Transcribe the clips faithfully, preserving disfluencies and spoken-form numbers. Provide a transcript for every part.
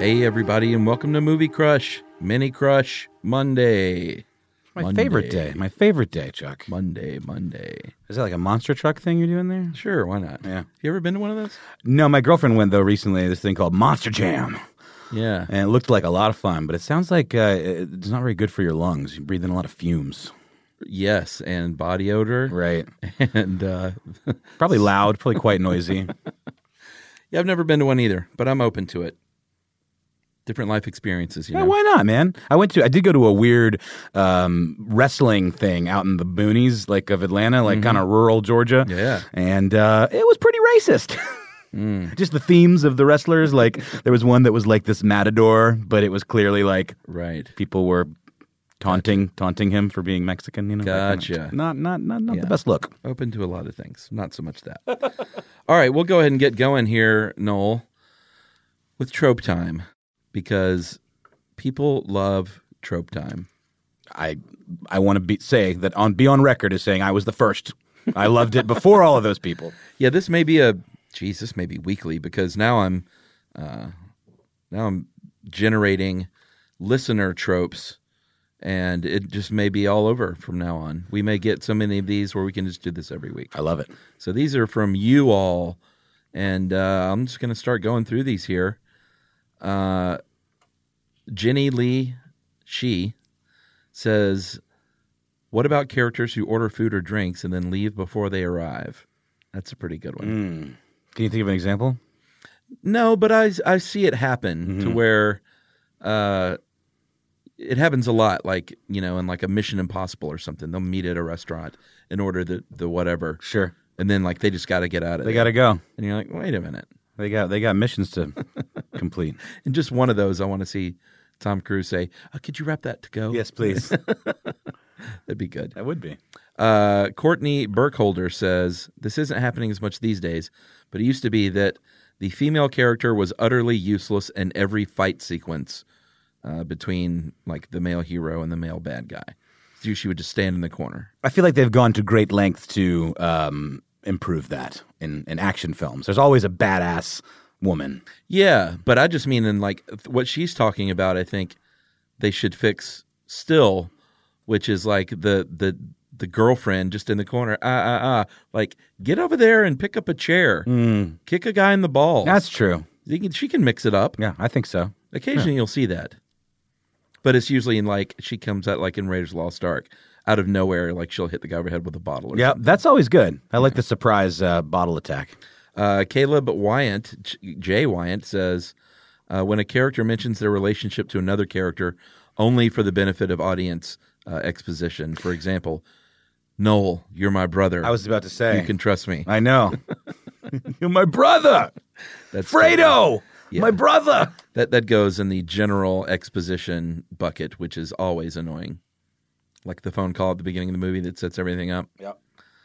Hey, everybody, and welcome to Movie Crush, Mini Crush Monday. My Monday. favorite day. My favorite day, Chuck. Monday, Monday. Is that like a monster truck thing you're doing there? Sure, why not? Yeah. You ever been to one of those? No, my girlfriend went, though, recently, this thing called Monster Jam. Yeah. And it looked like a lot of fun, but it sounds like uh, it's not very good for your lungs. You breathe in a lot of fumes. Yes, and body odor. Right. And, uh... probably loud, probably quite noisy. Yeah, I've never been to one either, but I'm open to it. Different life experiences, you Yeah, know? why not, man? I went to, I did go to a weird um, wrestling thing out in the boonies, like of Atlanta, like mm-hmm. kind of rural Georgia. Yeah. And uh, it was pretty racist. mm. Just the themes of the wrestlers. Like, there was one that was like this matador, but it was clearly like right. people were taunting gotcha. taunting him for being Mexican, you know? Gotcha. Kind of, not not not, not yeah. the best look. Open to a lot of things. Not so much that. All right, we'll go ahead and get going here, Noel, with trope time. Because people love trope time. I I want to be, say that on be on record as saying I was the first. I loved it before all of those people. Yeah, this may be a geez, this may be weekly because now I'm uh, now I'm generating listener tropes, and it just may be all over from now on. We may get so many of these where we can just do this every week. I love it. So these are from you all, and uh, I'm just going to start going through these here. Uh, Jenny Lee She says, what about characters who order food or drinks and then leave before they arrive? That's a pretty good one. Mm. Can you think of an example? No, but I, I see it happen mm-hmm. to where uh, it happens a lot, like, you know, in like a Mission Impossible or something. They'll meet at a restaurant and order the, the whatever. Sure. And then like they just got to get out of they there. They got to go. And you're like, wait a minute. They got they got missions to complete. And just one of those, I want to see Tom Cruise say, oh, could you wrap that to go? Yes, please. That'd be good. That would be. Uh, Courtney Burkholder says, this isn't happening as much these days, but it used to be that the female character was utterly useless in every fight sequence uh, between like the male hero and the male bad guy. So she would just stand in the corner. I feel like they've gone to great lengths to... Um, improve that in, in action films. There's always a badass woman. Yeah, but I just mean in like what she's talking about, I think they should fix still, which is like the the the girlfriend just in the corner. Ah, ah, ah. Like, get over there and pick up a chair. Mm. Kick a guy in the balls. That's true. She can, she can mix it up. Yeah, I think so. Occasionally yeah. you'll see that. But it's usually in like, she comes out like in Raiders of the Lost Ark. Out of nowhere, like she'll hit the guy over the head with a bottle. Or yeah, something. That's always good. I like the surprise uh, bottle attack. Uh, Caleb Wyant, Jay Wyant says, uh, when a character mentions their relationship to another character only for the benefit of audience uh, exposition. For example, Noel, you're my brother. I was about to say. You can trust me. I know. You're my brother. That's Fredo, yeah. My brother. That that goes in the general exposition bucket, which is always annoying. Like the phone call at the beginning of the movie that sets everything up. Yep.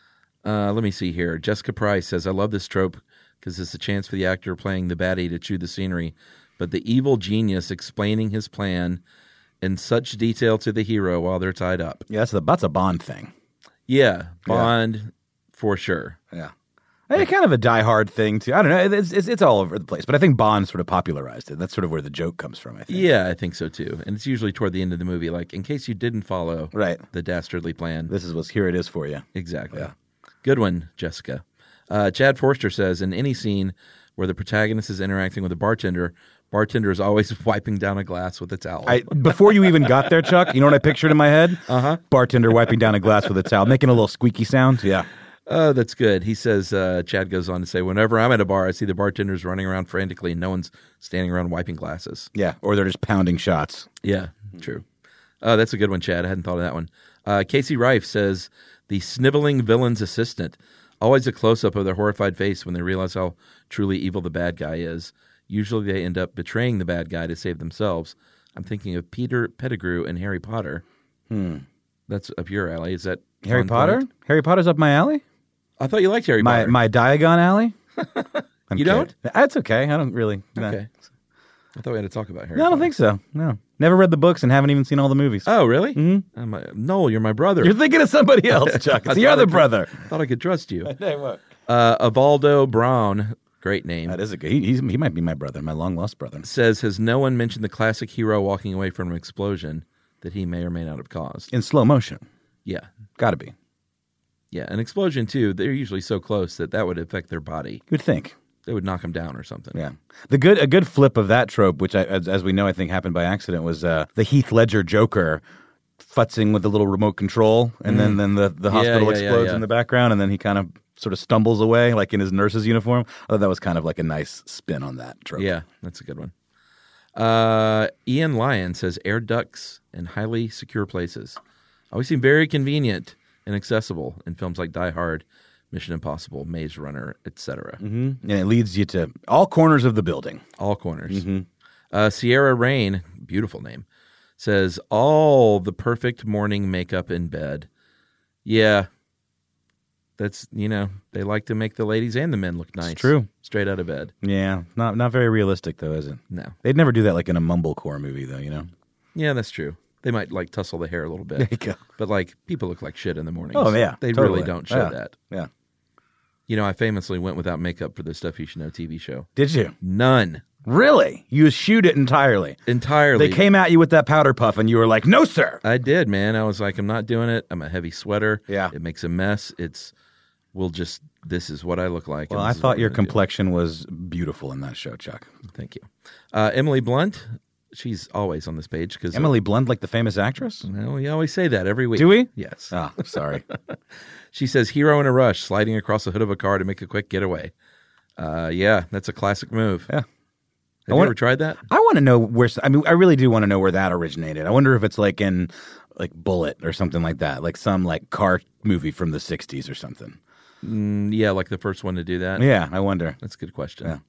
Uh, let me see here. Jessica Price says, I love this trope because it's a chance for the actor playing the baddie to chew the scenery, but the evil genius explaining his plan in such detail to the hero while they're tied up. Yeah, that's a, that's a Bond thing. Yeah, Bond yeah. for sure. Yeah. It's kind of a Die-Hard thing, too. I don't know. It's, it's, it's all over the place. But I think Bond sort of popularized it. That's sort of where the joke comes from, I think. Yeah, I think so, too. And it's usually toward the end of the movie, like, in case you didn't follow right. the dastardly plan. This is what's here it is for you. Exactly. Yeah. Good one, Jessica. Uh, Chad Forster says, in any scene where the protagonist is interacting with a bartender, bartender is always wiping down a glass with a towel. I, before you even got there, Chuck, you know what I pictured in my head? Uh-huh. Bartender wiping down a glass with a towel, making a little squeaky sound. Yeah. Oh, that's good. He says, uh, Chad goes on to say, whenever I'm at a bar, I see the bartenders running around frantically and no one's standing around wiping glasses. Yeah, or they're just pounding shots. Yeah, true. Oh, that's a good one, Chad. I hadn't thought of that one. Uh, Casey Rife says, the sniveling villain's assistant. Always a close-up of their horrified face when they realize how truly evil the bad guy is. Usually they end up betraying the bad guy to save themselves. I'm thinking of Peter Pettigrew and Harry Potter. Hmm. That's up your alley. Is that Harry Potter? Point? Harry Potter's up my alley? I thought you liked Harry my, Potter. My Diagon alley? you kidding. don't? That's okay. I don't really. Okay. No. I thought we had to talk about Harry No, I don't Potter. think so. No. Never read the books and haven't even seen all the movies. Oh, really? Mm-hmm. I'm a, Noel, you're my brother. You're thinking of somebody else, Chuck. It's the other I could, brother. I thought I could trust you. Hey, what? Uh, Evaldo Brown Great name. That is a good. He, he's, he might be my brother, my long lost brother. Says, has no one mentioned the classic hero walking away from an explosion that he may or may not have caused? In slow motion. Yeah. Got to be. Yeah, an explosion, too. They're usually so close that that would affect their body. You would think. They would knock them down or something. Yeah. The good a good flip of that trope, which I, as, as we know I think happened by accident, was uh, the Heath Ledger Joker futzing with the little remote control, and mm. then, then the, the hospital yeah, yeah, explodes yeah, yeah. in the background, and then he kind of sort of stumbles away like in his nurse's uniform. I thought that was kind of like a nice spin on that trope. Yeah, that's a good one. Uh, Ian Lyon says air ducts in highly secure places always seem very convenient and accessible in films like Die Hard, Mission Impossible, Maze Runner, et cetera. Mm-hmm. And it leads you to all corners of the building. All corners. Mm-hmm. Uh, Sierra Rain, beautiful name, says all the perfect morning makeup in bed. Yeah. That's, you know, they like to make the ladies and the men look nice. It's true. Straight out of bed. Yeah. Not not very realistic, though, is it? No. They'd never do that like in a mumblecore movie, though, you know? Yeah, that's true. They might, like, tussle the hair a little bit. There you go. But, like, people look like shit in the mornings. Oh, yeah. They totally. really don't show yeah. that. Yeah. You know, I famously went without makeup for the Stuff You Should Know T V show. Did you? None. Really? You eschewed it entirely? Entirely. They came at you with that powder puff, and you were like, no, sir. I did, man. I was like, I'm not doing it. I'm a heavy sweater. Yeah. It makes a mess. It's, we'll just, this is what I look like. Well, I thought your complexion do. was beautiful in that show, Chuck. Thank you. Uh, Emily Blunt, she's always on this page. Cause Emily uh, Blunt, like the famous actress? Well, we always say that every week. Do we? Yes. Oh, sorry. She says, hero in a rush, sliding across the hood of a car to make a quick getaway. Uh, yeah, that's a classic move. Yeah. Have I you wanna, ever tried that? I want to know where, I mean, I really do want to know where that originated. I wonder if it's like in like Bullet or something like that, like some like car movie from the sixties or something. Mm, yeah, like the first one to do that. Yeah, I wonder. That's a good question. Yeah.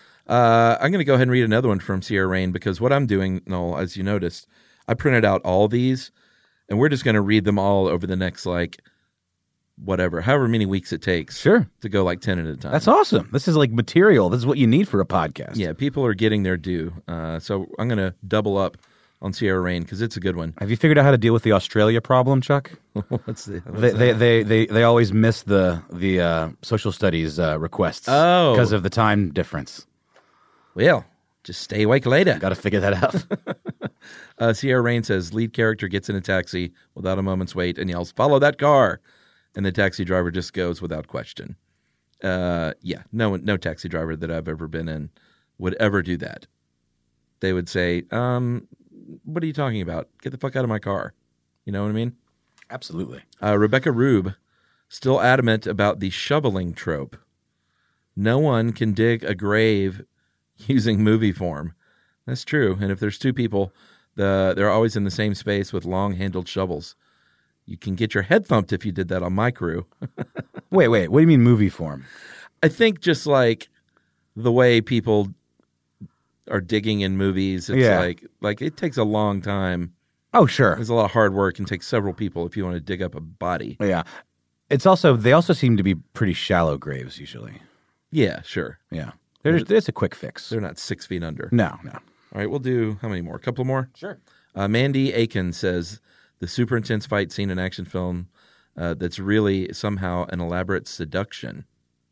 Uh, I'm going to go ahead and read another one from Sierra Rain because what I'm doing, Noel, as you noticed, I printed out all these, and we're just going to read them all over the next, like, whatever, however many weeks it takes Sure. to go like ten at a time. That's awesome. This is like material. This is what you need for a podcast. Yeah, people are getting their due. Uh, so I'm going to double up on Sierra Rain because it's a good one. Have you figured out how to deal with the Australia problem, Chuck? what's the, what's they, they, they, they, they always miss the, the uh, social studies uh, requests Oh. because of the time difference. Well, just stay awake later. Got to figure that out. uh, Sierra Rain says, lead character gets in a taxi without a moment's wait and yells, follow that car. And the taxi driver just goes without question. Uh, yeah, no no taxi driver that I've ever been in would ever do that. They would say, um, what are you talking about? Get the fuck out of my car. You know what I mean? Absolutely. Uh, Rebecca Rube, still adamant about the shoveling trope. No one can dig a grave using movie form. That's true. And if there's two people, the they're always in the same space with long-handled shovels. You can get your head thumped if you did that on my crew. wait, wait. What do you mean movie form? I think just like the way people are digging in movies, it's Yeah. like like it takes a long time. Oh, sure. There's a lot of hard work and takes several people if you want to dig up a body. Yeah. It's also, they also seem to be pretty shallow graves usually. Yeah, sure. Yeah. There's, it's a quick fix. They're not six feet under. No, no. All right, we'll do how many more? A couple more? Sure. Uh, Mandy Aiken says the super intense fight scene in action film uh, that's really somehow an elaborate seduction.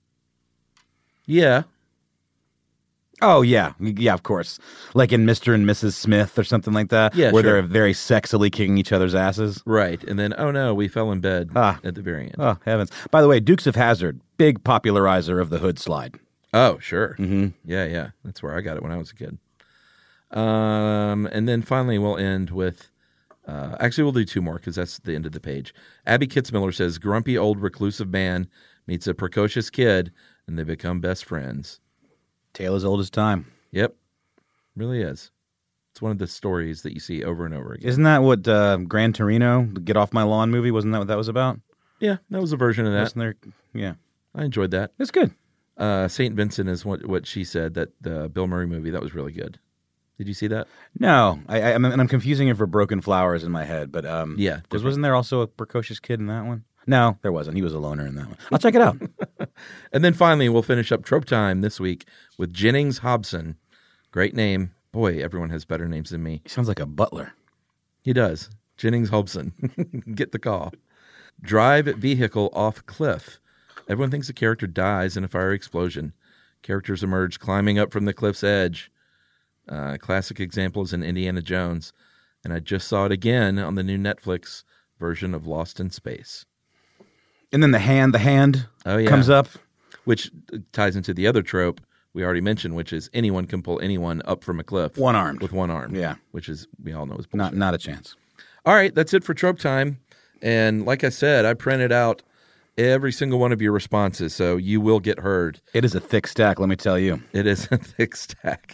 Yeah. Oh, yeah. Yeah, of course. Like in Mister and Missus Smith or something like that. Yeah, Where sure. they're very sexily kicking each other's asses. Right. And then, oh no, we fell in bed Ah. at the very end. Oh, heavens. By the way, Dukes of Hazzard, big popularizer of the hood slide. Oh, sure. Mm-hmm. Yeah, yeah. That's where I got it when I was a kid. Um, and then finally we'll end with, uh, actually we'll do two more because that's the end of the page. Abby Kitzmiller says, grumpy old reclusive man meets a precocious kid and they become best friends. Tale as old as time. Yep. Really is. It's one of the stories that you see over and over again. Isn't that what uh, Gran Torino, the Get Off My Lawn movie, wasn't that what that was about? Yeah, that was a version of that. Wasn't there? Yeah. I enjoyed that. It's good. Uh, Saint Vincent is what, what she said, that the Bill Murray movie, that was really good. Did you see that? No, I, I, I'm, and I'm confusing it for Broken Flowers in my head, but um, Yeah, because different. wasn't there also a precocious kid in that one? No, there wasn't. He was a loner in that one. I'll check it out. And then finally, we'll finish up Trope Time this week with Jennings Hobson. Great name. Boy, everyone has better names than me. He sounds like a butler. He does. Jennings Hobson. Get the call. Drive vehicle off cliff. Everyone thinks the character dies in a fiery explosion. Characters emerge climbing up from the cliff's edge. Uh, classic example is in Indiana Jones. And I just saw it again on the new Netflix version of Lost in Space. And then the hand, the hand Oh, yeah. comes up. Which ties into the other trope we already mentioned, which is anyone can pull anyone up from a cliff. One-armed. With one arm. Yeah. Which is, we all know is bullshit. Not, not a chance. All right, that's it for trope time. And like I said, I printed out every single one of your responses, so you will get heard. It is a thick stack, let me tell you. It is a thick stack.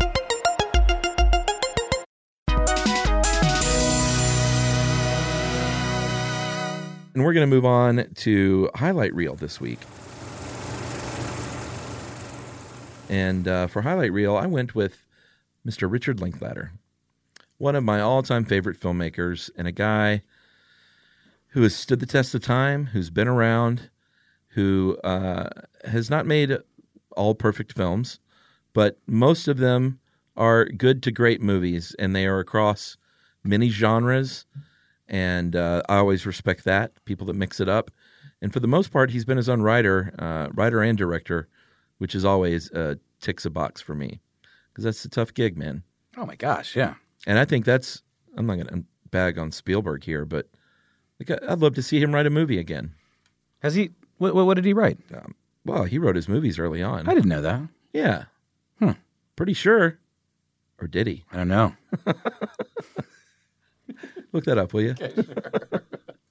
And we're going to move on to highlight reel this week. And uh, for highlight reel, I went with Mister Richard Linklater, one of my all-time favorite filmmakers, and a guy who has stood the test of time, who's been around, who uh, has not made all perfect films, but most of them are good to great movies, and they are across many genres. And uh, I always respect that, people that mix it up. And for the most part, he's been his own writer, uh, writer and director, which is always uh, ticks a box for me. Because that's a tough gig, man. Oh, my gosh, yeah. And I think that's, I'm not going to bag on Spielberg here, but like, I'd love to see him write a movie again. Has he, what, what did he write? Um, well, he wrote his movies early on. I didn't know that. Yeah. Hmm. Pretty sure. Or did he? I don't know. Look that up, will you? Okay, sure.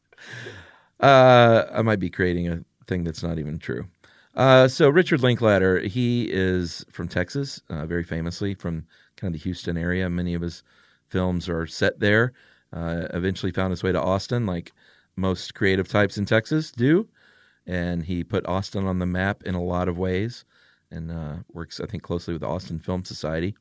uh, I might be creating a thing that's not even true. Uh, so Richard Linklater, he is from Texas, uh, very famously from kind of the Houston area. Many of his films are set there. Uh, eventually found his way to Austin, like most creative types in Texas do. And he put Austin on the map in a lot of ways and uh, works, I think, closely with the Austin Film Society.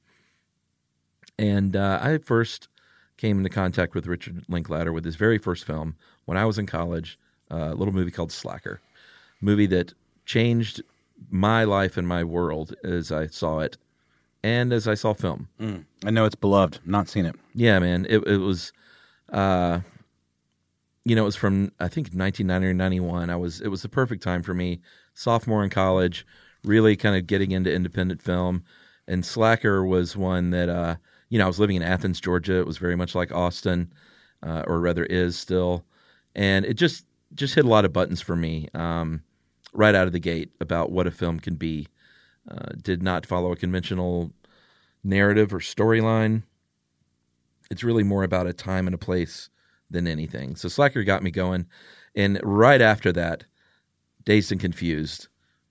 And uh, I first came into contact with Richard Linklater with his very first film when I was in college, uh, a little movie called Slacker, movie that changed my life and my world as I saw it and as I saw film. Mm. I know it's beloved. Not seen it. Yeah, man. It, it was, uh, you know, it was from, I think, nineteen ninety or ninety-one. I was, it was the perfect time for me, sophomore in college, really kind of getting into independent film. And Slacker was one that, uh, you know, I was living in Athens, Georgia. It was very much like Austin, uh, or rather is still. And it just, just hit a lot of buttons for me um, right out of the gate about what a film can be. Uh, did not follow a conventional narrative or storyline. It's really more about a time and a place than anything. So Slacker got me going. And right after that, Dazed and Confused,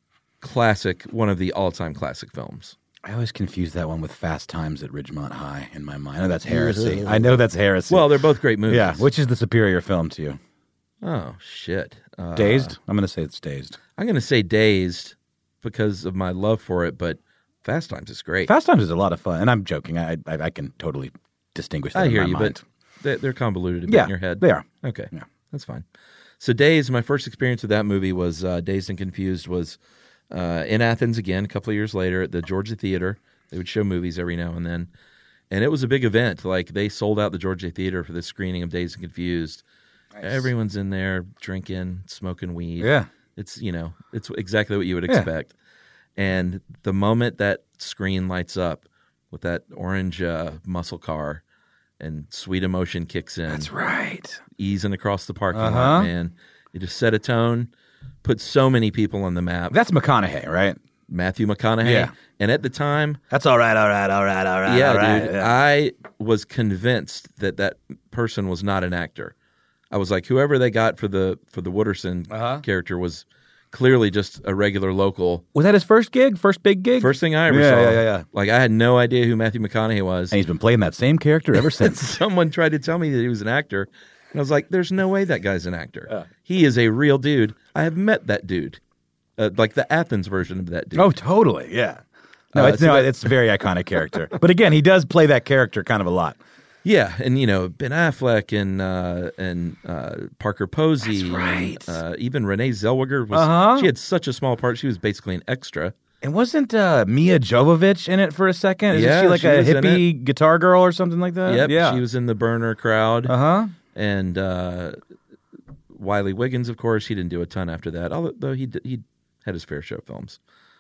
classic, one of the all-time classic films. I always confuse that one with Fast Times at Ridgemont High in my mind. I know that's heresy. I know that's heresy. Well, they're both great movies. Yeah, which is the superior film to you? Oh, shit. Uh, Dazed? I'm going to say it's Dazed. I'm going to say Dazed because of my love for it, but Fast Times is great. Fast Times is a lot of fun, and I'm joking. I I, I can totally distinguish that I in hear my you, mind. but they- they're convoluted a bit Yeah, in your head. they are. Okay, Yeah. that's fine. So Dazed, my first experience with that movie was uh, Dazed and Confused was uh, in Athens again a couple of years later at the Georgia Theater. They would show movies every now and then. And it was a big event. Like, they sold out the Georgia Theater for the screening of Dazed and Confused. Nice. Everyone's in there drinking, smoking weed. Yeah. It's, you know, it's exactly what you would expect. Yeah. And the moment that screen lights up with that orange uh, muscle car and Sweet Emotion kicks in. That's right. Easing across the parking uh-huh. lot, man. It just set a tone, put so many people on the map. That's McConaughey, right? Matthew McConaughey. Yeah. And at the time... That's all right, all right, all right, all right, yeah, all right. dude. Yeah. I was convinced that that person was not an actor. I was like, whoever they got for the for the Wooderson uh-huh. character was clearly just a regular local. Was that his first gig? First big gig? First thing I ever yeah, saw. Yeah, yeah, yeah. Like, I had no idea who Matthew McConaughey was. And he's been playing that same character ever since. Someone tried to tell me that he was an actor. And I was like, there's no way that guy's an actor. Uh. He is a real dude. I have met that dude. Uh, like the Athens version of that dude. Oh, totally, yeah. No, Uh, it's, so no that- it's a very iconic character. But again, he does play that character kind of a lot. Yeah, and you know Ben Affleck and uh, and uh, Parker Posey, That's right. and, uh, even Renee Zellweger was. Uh-huh. She had such a small part; she was basically an extra. And wasn't uh, Mia Jovovich in it for a second? Isn't Yeah, she like she a was in hippie guitar girl or something like that? Yep, yeah. she was in the Burner crowd, Uh huh. and uh, Wiley Wiggins, of course, he didn't do a ton after that. Although he d- he had his fair share of films.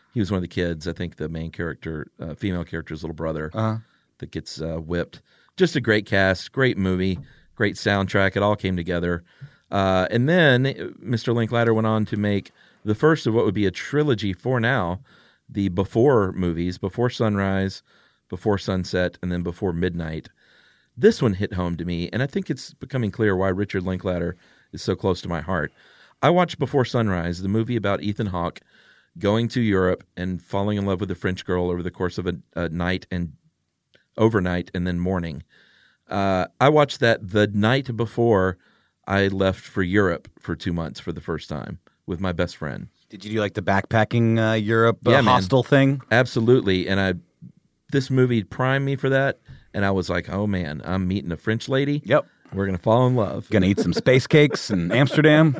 he was one of the kids. I think the main character, uh, female character's little brother, Uh-huh. that gets uh, whipped. Just a great cast, great movie, great soundtrack. It all came together. Uh, and then Mister Linklater went on to make the first of what would be a trilogy for now, the Before movies, Before Sunrise, Before Sunset, and then Before Midnight. This one hit home to me, and I think it's becoming clear why Richard Linklater is so close to my heart. I watched Before Sunrise, the movie about Ethan Hawke going to Europe and falling in love with a French girl over the course of a, a night and overnight and then morning. Uh, I watched that the night before I left for Europe for two months for the first time with my best friend. Did you do like the backpacking uh, Europe uh, Yeah, man. hostel thing? Absolutely. And I, this movie primed me for that. And I was like, oh man, I'm meeting a French lady. Yep. We're going to fall in love. Gonna eat some space cakes in Amsterdam.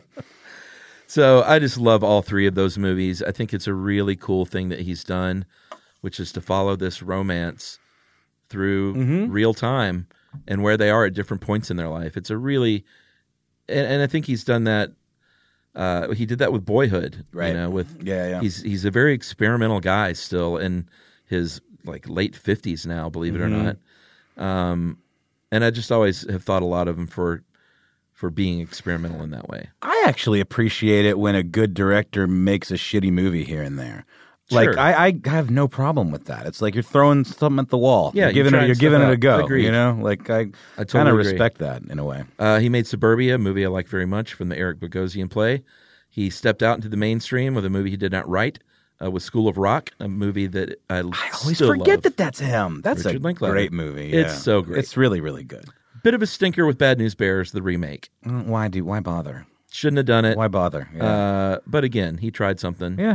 So I just love all three of those movies. I think it's a really cool thing that he's done, which is to follow this romance through Mm-hmm. real time and where they are at different points in their life. It's a really, and, and I think he's done that. Uh, he did that with Boyhood, Right. You know, with Yeah, yeah. He's he's a very experimental guy still in his like late fifties now, believe it Mm-hmm. or not. Um, and I just always have thought a lot of him for for being experimental in that way. I actually appreciate it when a good director makes a shitty movie here and there. Like Sure. I, I have no problem with that. It's like you're throwing something at the wall. Yeah, you're giving you're it. You're trying giving stuff it a out. go. Agreed. You know, like I, I kind totally of agree. respect that in a way. Uh, he made Suburbia, a movie I like very much from the Eric Bogosian play. He stepped out into the mainstream with a movie he did not write, uh, with School of Rock, a movie that I, I always still forget love. that that's him. That's Richard a Linklater. great movie. It's yeah. so great. It's really, really good. Bit of a stinker with Bad News Bears, the remake. Mm, Why do? Why bother? Shouldn't have done it. Why bother? Yeah. Uh, but again, he tried something. yeah.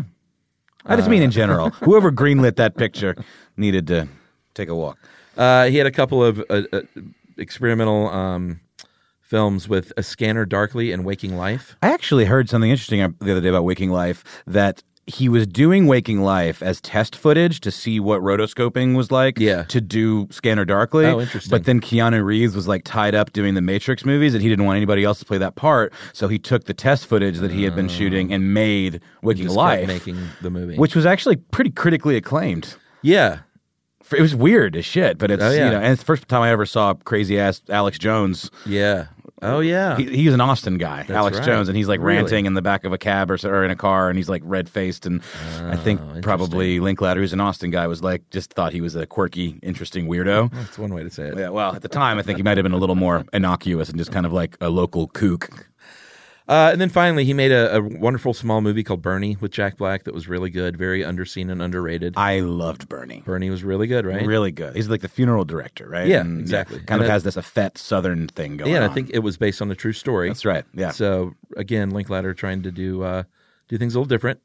I just mean in general. Whoever greenlit that picture needed to take a walk. Uh, he had a couple of uh, uh, experimental um, films with A Scanner Darkly and Waking Life. I actually heard something interesting the other day about Waking Life, that he was doing Waking Life as test footage to see what rotoscoping was like Yeah. to do Scanner Darkly. Oh, interesting. But then Keanu Reeves was like tied up doing the Matrix movies and he didn't want anybody else to play that part. So he took the test footage that he had been shooting and made Waking Just Life, kept making the movie. which was actually pretty critically acclaimed. yeah. It was weird as shit, but it's, Oh, yeah. you know, and it's the first time I ever saw crazy ass Alex Jones. Yeah. Oh, yeah. He, he's an Austin guy, Alex right. Jones, and he's like Really? ranting in the back of a cab or, so- or in a car, and he's like red faced. And I think Oh, probably Linklater, who's an Austin guy, was like just thought he was a quirky, interesting weirdo. That's one way to say it. Yeah, well, at the time, I think he might have been a little more innocuous and just kind of like a local kook. Uh, and then finally, he made a, a wonderful small movie called Bernie with Jack Black that was really good, very underseen and underrated. I loved Bernie. Bernie was really good, right? Really good. He's like the funeral director, right? Yeah, And, exactly. kind of And has this effete Southern thing going Yeah, and on. I think it was based on a true story. That's right. Yeah. So again, Linklater trying to do uh, do things a little different.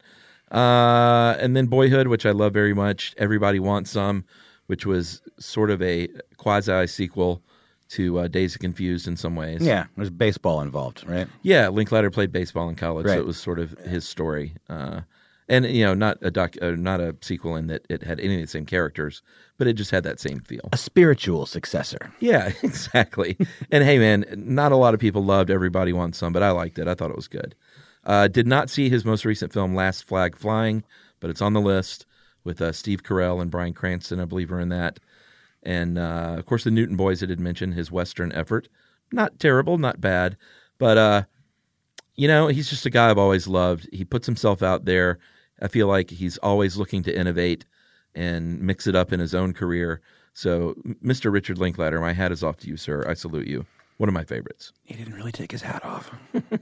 Uh, and then Boyhood, which I love very much. Everybody Wants Some, which was sort of a quasi sequel to uh, Days of Confused in some ways. Yeah, there's baseball involved, right? Yeah, Linklater played baseball in college, Right. so it was sort of his story. Uh, and you know, not a doc, uh, not a sequel in that it had any of the same characters, but it just had that same feel. A spiritual successor. Yeah, exactly. And hey, man, not a lot of people loved Everybody Wants Some, but I liked it. I thought it was good. Uh, did not see his most recent film, Last Flag Flying, but it's on the list with uh, Steve Carell and Bryan Cranston, I believe, are in that. And, uh, of course, the Newton Boys I did mention, his Western effort. Not terrible, not bad. But, uh, you know, he's just a guy I've always loved. He puts himself out there. I feel like he's always looking to innovate and mix it up in his own career. So, Mister Richard Linklater, my hat is off to you, sir. I salute you. One of my favorites. He didn't really take his hat off.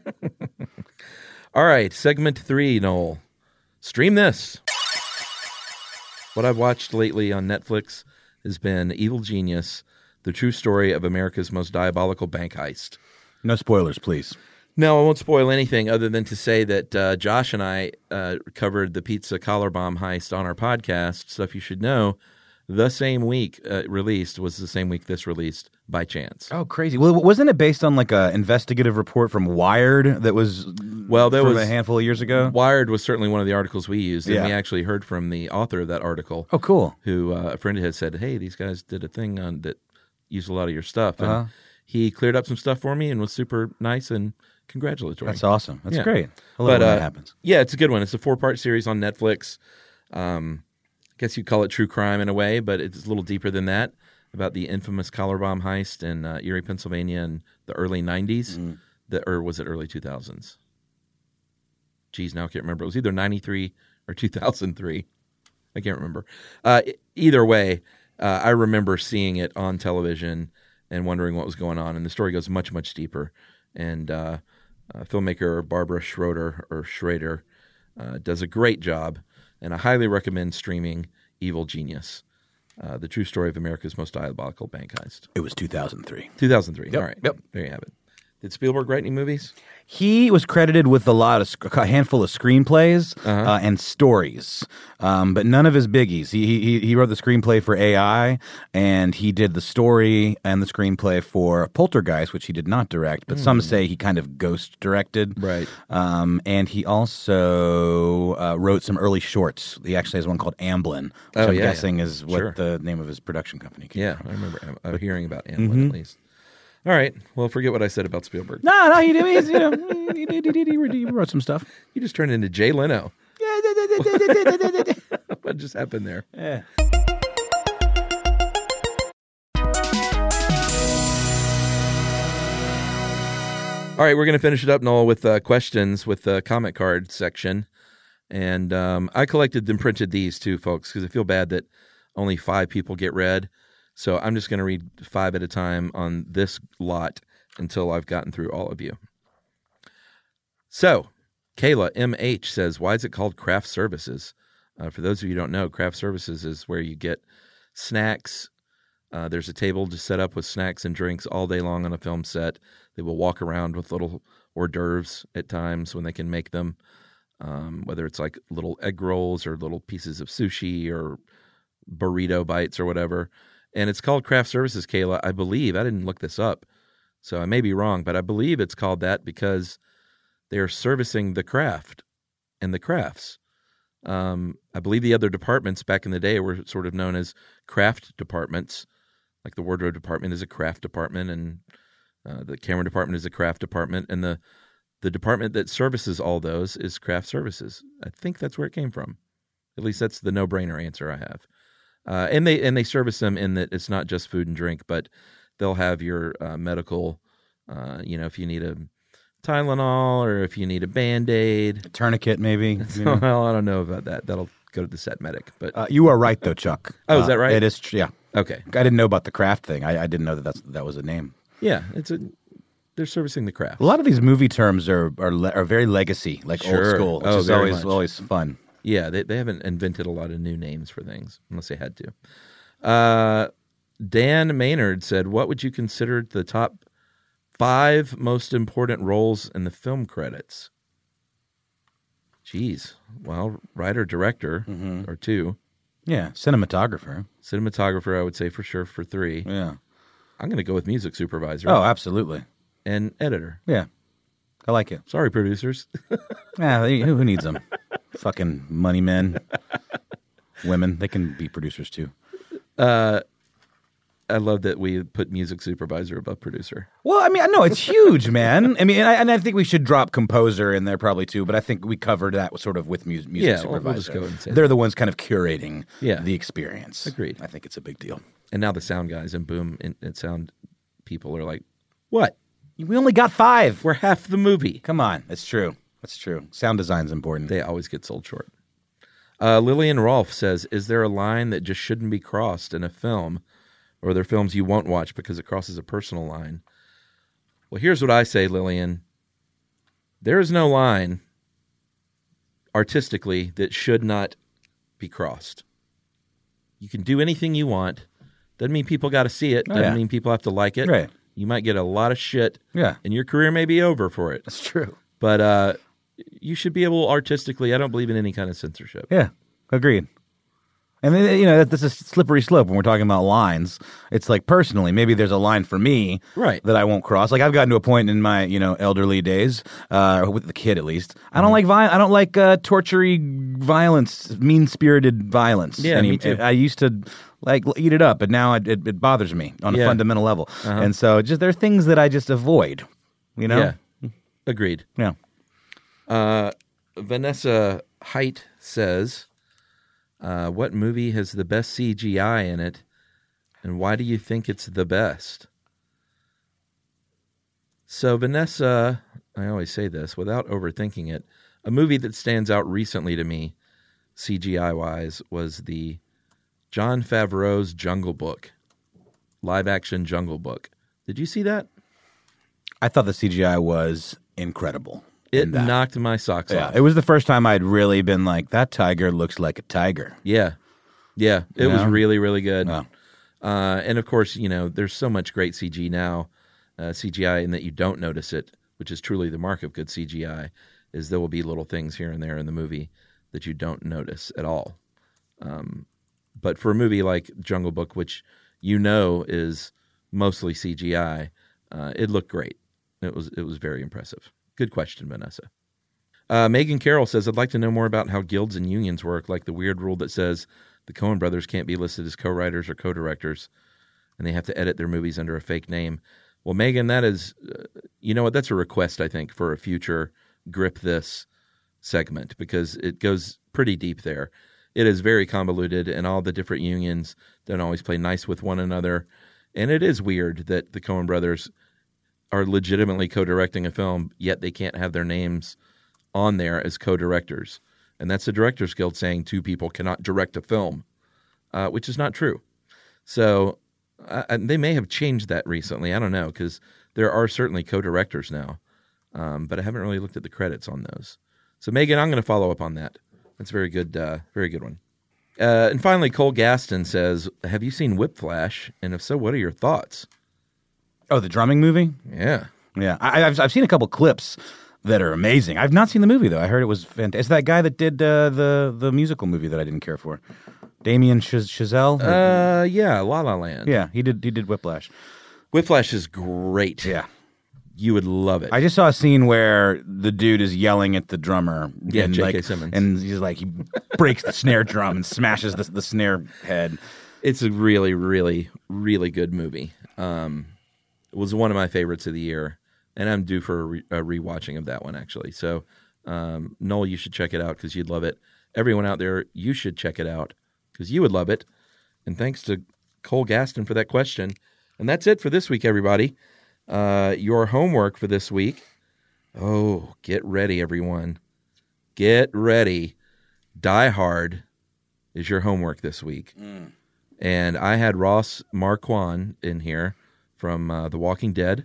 All right, segment three, Noel. Stream this. What I've watched lately on Netflix has been Evil Genius, the true story of America's most diabolical bank heist. No spoilers, please. No, I won't spoil anything other than to say that uh, Josh and I uh, covered the pizza collar bomb heist on our podcast, Stuff You Should Know. The same week uh, released was the same week this released by chance. Oh, crazy. Well, wasn't it based on like an investigative report from Wired that was Well, there from was a handful of years ago? Wired was certainly one of the articles we used, and Yeah. we actually heard from the author of that article. Oh, cool. Who uh, a friend had said, "Hey, these guys did a thing on that used a lot of your stuff," and Uh-huh. he cleared up some stuff for me and was super nice and congratulatory. That's awesome. That's Yeah. great. I love But when uh, that happens. yeah, it's a good one. It's a four part series on Netflix. Um, I guess you'd call it true crime in a way, but it's a little deeper than that, about the infamous collar bomb heist in uh, Erie, Pennsylvania in the early nineties. Mm. The, or was it early two thousands? Geez, now I can't remember. It was either ninety-three or two thousand three. I can't remember. Uh, either way, uh, I remember seeing it on television and wondering what was going on. And the story goes much, much deeper. And uh, uh, filmmaker Barbara Schroeder or Schrader uh, does a great job. And I highly recommend streaming Evil Genius, uh, the true story of America's most diabolical bank heist. It was two thousand three. two thousand three. Yep. All right. Yep. There you have it. Did Spielberg write any movies? He was credited with a lot of a handful of screenplays Uh-huh. uh, and stories, um, but none of his biggies. He, he he wrote the screenplay for A I, and he did the story and the screenplay for Poltergeist, which he did not direct, but mm. some say he kind of ghost directed. Right. Um, and he also uh, wrote some early shorts. He actually has one called Amblin, which oh, I'm yeah, guessing yeah. is what Sure. the name of his production company came Yeah, from. I remember uh, hearing about Amblin mm-hmm. at least. All right. Well, forget what I said about Spielberg. No, no, he did. He's, you know, he, he, he, he, he wrote some stuff. You just turned into Jay Leno. What just happened there? Yeah. All right, we're going to finish it up, Noel, with uh, questions with the comment card section. And um, I collected and printed these too, folks, because I feel bad that only five people get read. So I'm just going to read five at a time on this lot until I've gotten through all of you. So, Kayla M H says, why is it called craft services? Uh, for those of you who don't know, craft services is where you get snacks. Uh, there's a table just set up with snacks and drinks all day long on a film set. They will walk around with little hors d'oeuvres at times when they can make them, um, whether it's like little egg rolls or little pieces of sushi or burrito bites or whatever. And it's called craft services, Kayla, I believe. I didn't look this up, so I may be wrong, but I believe it's called that because they're servicing the craft and the crafts. Um, I believe the other departments back in the day were sort of known as craft departments. Like the wardrobe department is a craft department, and uh, the camera department is a craft department, and the, the department that services all those is craft services. I think that's where it came from. At least that's the no-brainer answer I have. Uh, and they and they service them in that it's not just food and drink, but they'll have your uh, medical, uh, you know, if you need a Tylenol or if you need a Band-Aid. A tourniquet, maybe. So, know? Well, I don't know about that. That'll go to the set medic. But uh, you are right, though, Chuck. Oh, is that right? Uh, it is, tr- yeah. Okay. I didn't know about the craft thing. I, I didn't know that that's, that was a name. Yeah, it's a. They're servicing the craft. A lot of these movie terms are are, le- are very legacy, like sure. old school, which oh, is very always much. always fun. Yeah, they they haven't invented a lot of new names for things unless they had to. Uh, Dan Maynard said, what would you consider the top five most important roles in the film credits? Jeez. Well, writer, director, mm-hmm. or two. Yeah, cinematographer. Cinematographer, I would say for sure for three. Yeah. I'm going to go with music supervisor. Oh, absolutely. And editor. Yeah. I like it. Sorry, producers. Yeah, they, who needs them? Fucking money men. Women, they can be producers too. Uh, I love that we put music supervisor above producer. Well, I mean, I know it's huge, man. I mean, and I, and I think we should drop composer in there probably too, but I think we covered that sort of with mu- music yeah, supervisor. We'll just go and say They're that. the ones kind of curating yeah. the experience. Agreed. I think it's a big deal. And now the sound guys and boom and, and sound people are like, what? We only got five. We're half the movie. Come on. It's true. That's true. Sound design's important. They always get sold short. Uh, Lillian Rolfe says, is there a line that just shouldn't be crossed in a film, or are there films you won't watch because it crosses a personal line? Well, here's what I say, Lillian. There is no line artistically that should not be crossed. You can do anything you want. Doesn't mean people got to see it. Doesn't oh, yeah. mean people have to like it. Right. You might get a lot of shit, yeah. and your career may be over for it. That's true. But uh, you should be able artistically. I don't believe in any kind of censorship. Yeah, agreed. And you know, that's a slippery slope when we're talking about lines. It's like personally, maybe there's a line for me right. that I won't cross. Like I've gotten to a point in my you know elderly days, uh, with the kid at least. I don't mm-hmm. like vi- I don't like uh, torture-y violence, mean-spirited violence. Yeah, Any- me too. I used to like eat it up, but now it, it, it bothers me on a yeah. fundamental level. Uh-huh. And so, just there are things that I just avoid. You know. Yeah. Agreed. Yeah. Uh, Vanessa Height says, Uh, what movie has the best C G I in it, and why do you think it's the best? So, Vanessa, I always say this without overthinking it, a movie that stands out recently to me, C G I-wise, was the Jon Favreau's Jungle Book, live-action Jungle Book. Did you see that? I thought the C G I was incredible. It knocked my socks yeah, off. It was the first time I'd really been like, that tiger looks like a tiger. Yeah. Yeah. It You was know? really, really good. Wow. Uh, and, of course, you know, there's so much great C G now, uh, C G I, in that you don't notice it, which is truly the mark of good C G I, is there will be little things here and there in the movie that you don't notice at all. Um, but for a movie like Jungle Book, which you know is mostly C G I, uh, it looked great. It was it was very impressive. Good question, Vanessa. Uh, Megan Carroll says, I'd like to know more about how guilds and unions work, like the weird rule that says the Coen brothers can't be listed as co-writers or co-directors, and they have to edit their movies under a fake name. Well, Megan, that is, uh, you know what, that's a request, I think, for a future Grip This segment, because it goes pretty deep there. It is very convoluted, and all the different unions don't always play nice with one another. And it is weird that the Coen brothers are legitimately co-directing a film, yet they can't have their names on there as co-directors. And that's the Directors Guild saying two people cannot direct a film, uh, which is not true. So uh, they may have changed that recently. I don't know, because there are certainly co-directors now. Um, but I haven't really looked at the credits on those. So, Megan, I'm going to follow up on that. That's a very good, uh, very good one. Uh, and finally, Cole Gaston says, have you seen Whiplash? And if so, what are your thoughts? Oh, the drumming movie? Yeah. Yeah. I, I've, I've seen a couple clips that are amazing. I've not seen the movie, though. I heard it was fantastic. It's that guy that did uh, the, the musical movie that I didn't care for. Damien Chaz- Chazelle? Uh, yeah, La La Land. Yeah, he did, he did Whiplash. Whiplash is great. Yeah. You would love it. I just saw a scene where the dude is yelling at the drummer. Yeah, and J K like, Simmons. And he's like, he breaks the snare drum and smashes the, the snare head. It's a really, really, really good movie. Um, it was one of my favorites of the year, and I'm due for a, re- a rewatching of that one, actually. So, um, Noel, you should check it out because you'd love it. Everyone out there, you should check it out because you would love it. And thanks to Cole Gaston for that question. And that's it for this week, everybody. Uh, your homework for this week. Oh, get ready, everyone. Get ready. Die Hard is your homework this week. Mm. And I had Ross Marquand in here from uh, The Walking Dead.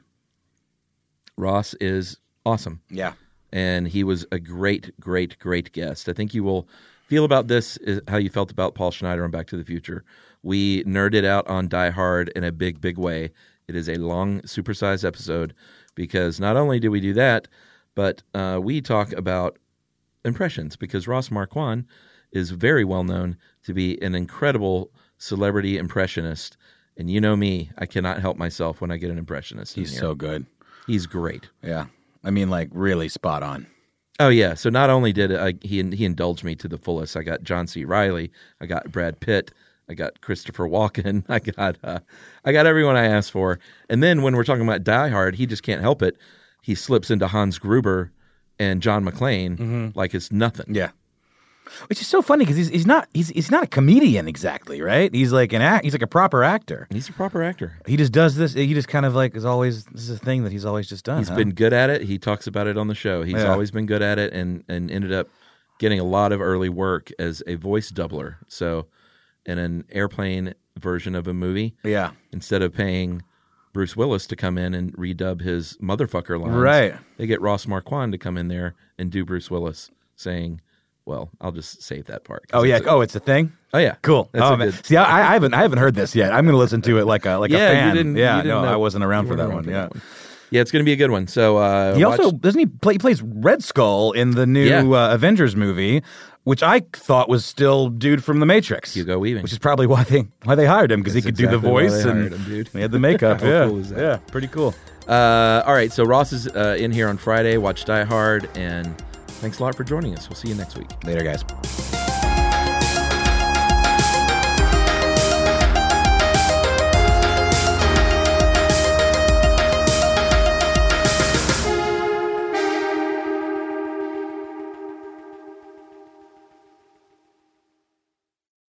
Ross is awesome. Yeah. And he was a great, great, great guest. I think you will feel about this is how you felt about Paul Schneider on Back to the Future. We nerded out on Die Hard in a big, big way. It is a long, supersized episode because not only do we do that, but uh, we talk about impressions because Ross Marquand is very well known to be an incredible celebrity impressionist. And you know me, I cannot help myself when I get an impressionist. He's so good. He's great. Yeah. I mean, like, really spot on. Oh, yeah. So not only did I, he he indulge me to the fullest, I got John C. Reilly, I got Brad Pitt, I got Christopher Walken, I got uh, I got everyone I asked for. And then when we're talking about Die Hard, he just can't help it. He slips into Hans Gruber and John McClane mm-hmm. like it's nothing. Yeah. Which is so funny because he's he's not he's he's not a comedian exactly, right? He's like an act. He's like a proper actor. He's a proper actor. He just does this. He just kind of like is always this is a thing that he's always just done. He's huh? been good at it. He talks about it on the show. He's Yeah. always been good at it, and and ended up getting a lot of early work as a voice doubler. So, in an airplane version of a movie, Yeah. instead of paying Bruce Willis to come in and redub his motherfucker lines, Right. they get Ross Marquand to come in there and do Bruce Willis saying. Well, I'll just save that part. Oh yeah. A, oh, it's a thing. Oh yeah. Cool. That's oh a man. good, See, I, I haven't I haven't heard this yet. I'm going to listen to it like a like yeah, a fan. You didn't, yeah. you didn't no, know. I wasn't around You for that around one. for Yeah. that one. Yeah, it's going to be a good one. So uh, he watch, also doesn't he play? He plays Red Skull in the new Yeah. uh, Avengers movie, which I thought was still dude from The Matrix. Hugo Weaving, which is probably why they why they hired him because he That's could exactly do the why voice they and hired him, dude. he had the makeup. How yeah, cool is that? yeah, pretty cool. Uh, all right, so Ross is uh, in here on Friday. Watch Die Hard, and thanks a lot for joining us. We'll see you next week. Later, guys.